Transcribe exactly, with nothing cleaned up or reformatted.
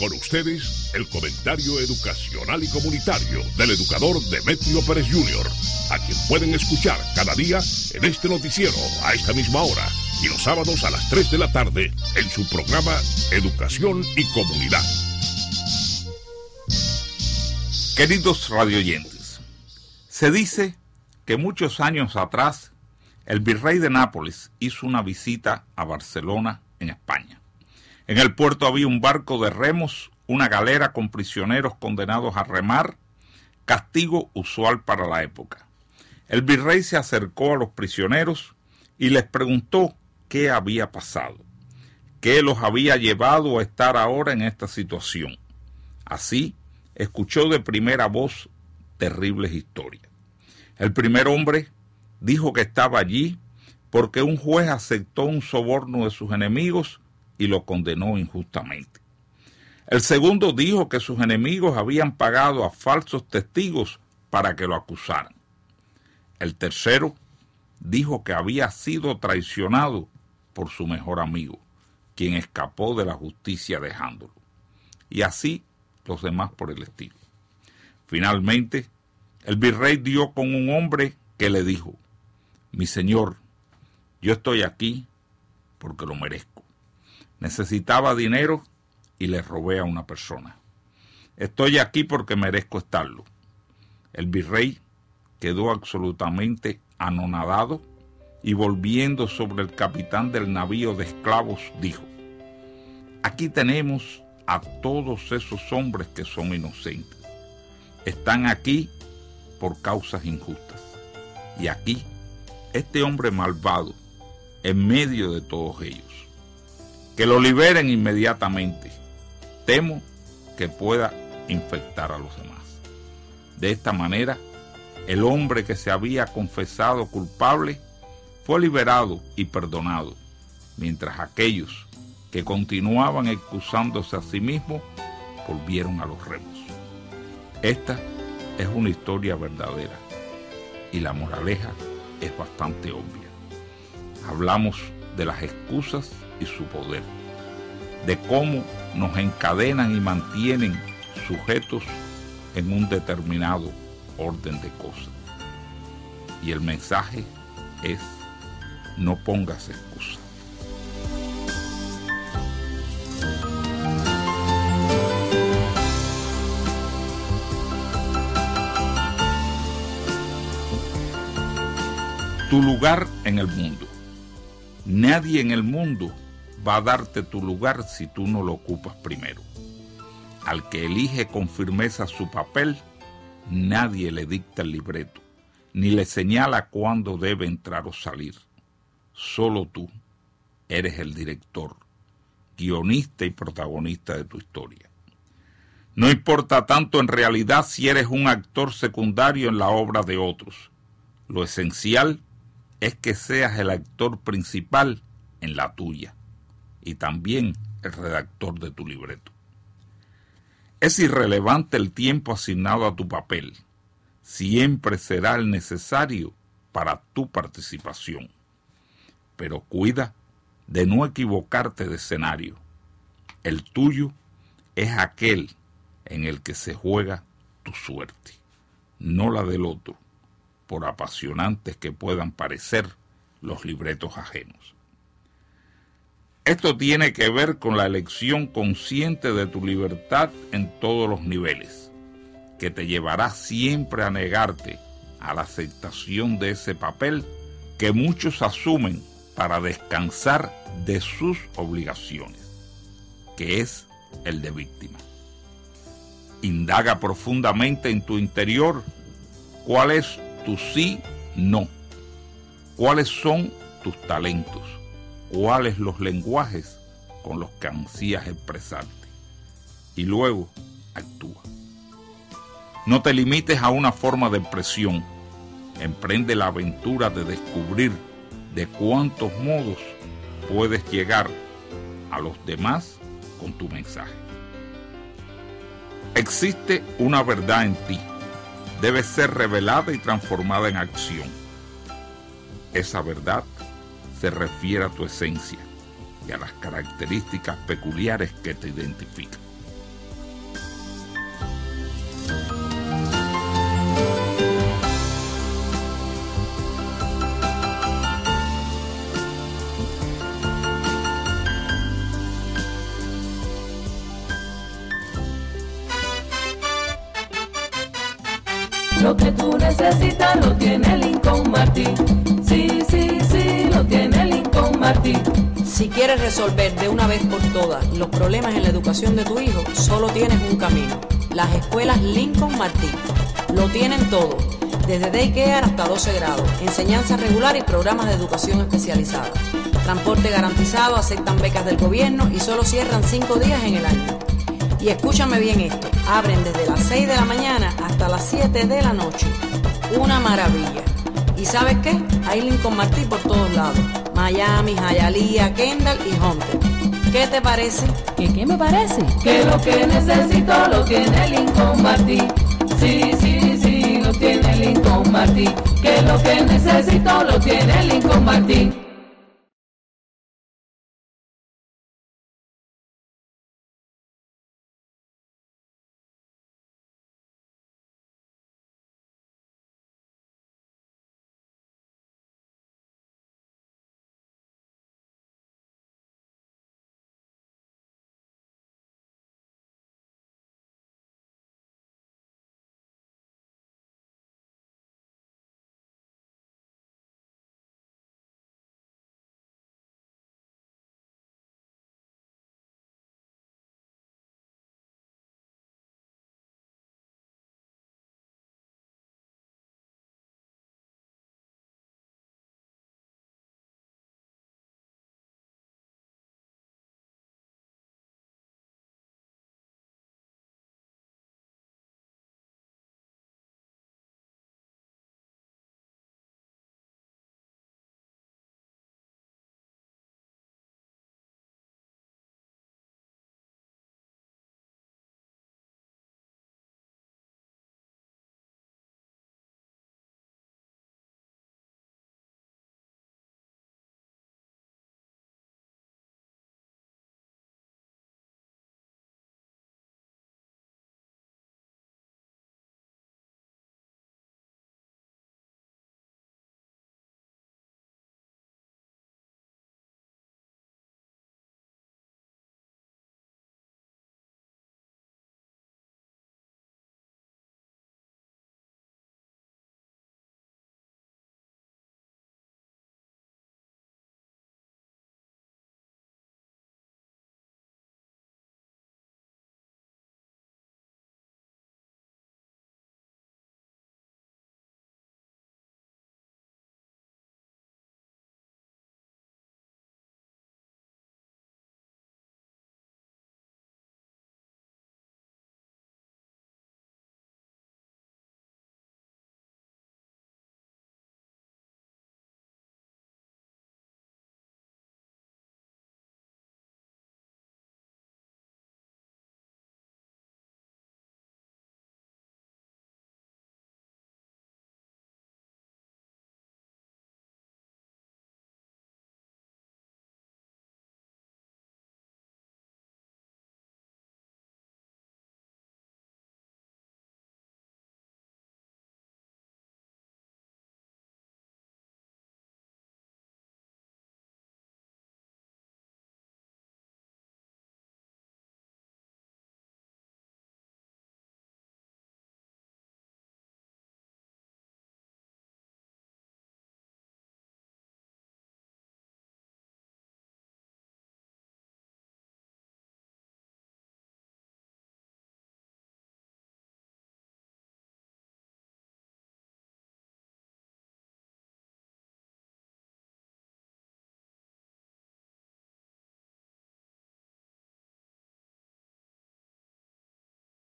Con ustedes, el comentario educacional y comunitario del educador Demetrio Pérez junior, a quien pueden escuchar cada día en este noticiero a esta misma hora y los sábados a las tres de la tarde en su programa Educación y Comunidad. Queridos radioyentes, se dice que muchos años atrás el virrey de Nápoles hizo una visita a Barcelona, en España. En el puerto había un barco de remos, una galera con prisioneros condenados a remar, castigo usual para la época. El virrey se acercó a los prisioneros y les preguntó qué había pasado, qué los había llevado a estar ahora en esta situación. Así, escuchó de primera voz terribles historias. El primer hombre dijo que estaba allí porque un juez aceptó un soborno de sus enemigos y lo condenó injustamente. El segundo dijo que sus enemigos habían pagado a falsos testigos para que lo acusaran. El tercero dijo que había sido traicionado por su mejor amigo, quien escapó de la justicia dejándolo. Y así los demás por el estilo. Finalmente, el virrey dio con un hombre que le dijo: mi señor, yo estoy aquí porque lo merezco. Necesitaba dinero y le robé a una persona. Estoy aquí porque merezco estarlo. El virrey quedó absolutamente anonadado y volviendo sobre el capitán del navío de esclavos dijo: aquí tenemos a todos esos hombres que son inocentes. Están aquí por causas injustas. Y aquí, este hombre malvado, en medio de todos ellos. Que lo liberen inmediatamente. Temo que pueda infectar a los demás. De esta manera, el hombre que se había confesado culpable fue liberado y perdonado, mientras aquellos que continuaban excusándose a sí mismos volvieron a los remos. Esta es una historia verdadera y la moraleja es bastante obvia. Hablamos de las excusas y su poder, de cómo nos encadenan y mantienen sujetos en un determinado orden de cosas. Y el mensaje es: no pongas excusas. Tu lugar en el mundo. Nadie en el mundo va a darte tu lugar si tú no lo ocupas primero. Al que elige con firmeza su papel, nadie le dicta el libreto, ni le señala cuándo debe entrar o salir. Solo tú eres el director, guionista y protagonista de tu historia. No importa tanto en realidad si eres un actor secundario en la obra de otros. Lo esencial es que seas el actor principal en la tuya y también el redactor de tu libreto. Es irrelevante el tiempo asignado a tu papel, siempre será el necesario para tu participación. Pero cuida de no equivocarte de escenario. El tuyo es aquel en el que se juega tu suerte, no la del otro, por apasionantes que puedan parecer los libretos ajenos. Esto tiene que ver con la elección consciente de tu libertad en todos los niveles, que te llevará siempre a negarte a la aceptación de ese papel que muchos asumen para descansar de sus obligaciones, que es el de víctima. Indaga profundamente en tu interior cuál es tu sí, no, cuáles son tus talentos, cuáles los lenguajes con los que ansías expresarte, y luego actúa. No te limites a una forma de expresión, emprende la aventura de descubrir de cuántos modos puedes llegar a los demás con tu mensaje. Existe una verdad en ti, debe ser revelada y transformada en acción. Esa verdad se refiere a tu esencia y a las características peculiares que te identifican. Lo que tú necesitas lo tiene Lincoln Martin. Sí, sí, sí, lo tiene Lincoln Martin. Si quieres resolver de una vez por todas los problemas en la educación de tu hijo, solo tienes un camino: las escuelas Lincoln Martin. Lo tienen todo, desde daycare hasta doce grados, enseñanza regular y programas de educación especializada. Transporte garantizado, aceptan becas del gobierno y solo cierran cinco días en el año. Y escúchame bien esto, abren desde las seis de la mañana hasta las siete de la noche. Una maravilla. ¿Y sabes qué? Hay Lincoln Martin por todos lados: Miami, Hialeah, Kendall y Hunter. ¿Qué te parece? ¿Qué qué me parece? Que lo que necesito lo tiene Lincoln Martin. Sí, sí, sí, lo tiene Lincoln Martin. Que lo que necesito lo tiene Lincoln Martin.